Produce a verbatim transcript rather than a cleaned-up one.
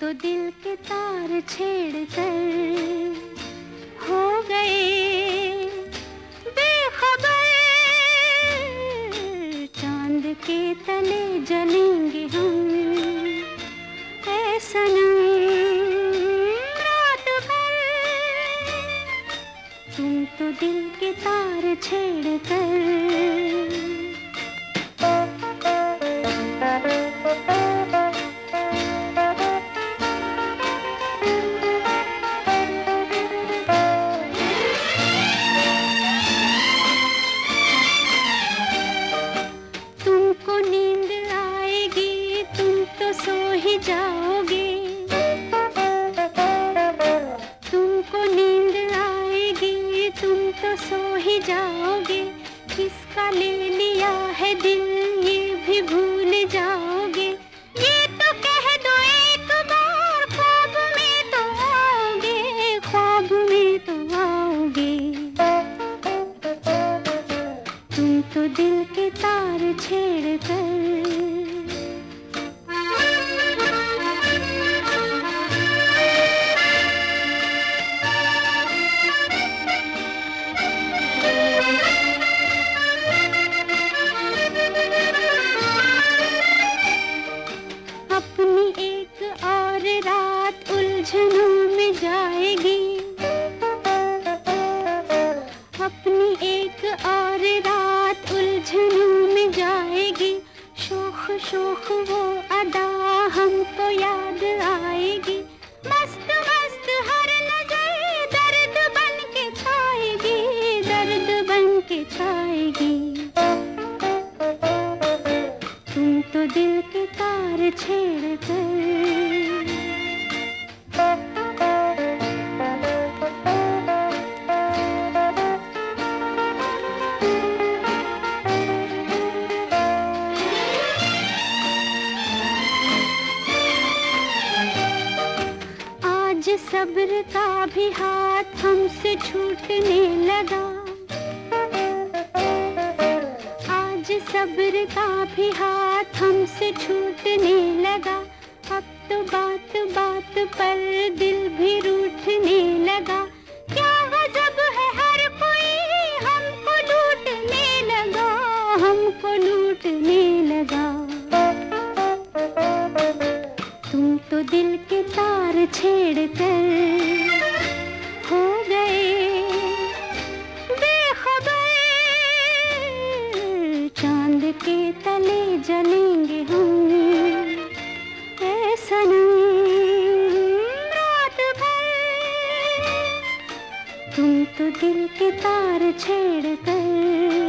तो दिल के तार छेड़ कर हो गए बेखबर, चांद के तले जलेंगे हम ऐ सनम रात भर। तुम तो दिल के तार छेड़ कर जाओगे, तुमको नींद आएगी तुम तो सो ही जाओगे, किसका ले लिया है दिल ये भी भूल जाओगे। ये तो कह दो एक बार ख्वाब में तो आओगे, ख्वाब में तो आओगे। तुम तो दिल के तार छेड़ कर अपनी एक और रात उलझनों में जाएगी, अपनी एक और रात उलझनों में जाएगी। शोख शोख वो अदा हमको याद आएगी, मस्त मस्त हर नजर दर्द बन के छाएगी, दर्द बन के छाएगी। तुम तो दिल के तार छेड़ कर आज सब्र का भी हाथ हमसे छूटने लगा, आज सब्र का भी हाथ हमसे छूटने लगा। अब तो बात बात पर दिल भी रूठने लगा। क्या गजब है हर कोई हमको लूटने लगा, हमको लूटने लगा। तुम तो दिल के तार छेड़ कर हो गए बेखबर, चांद के तले जलेंगे हम ऐ सनम रात भर। तुम तो दिल के तार छेड़ कर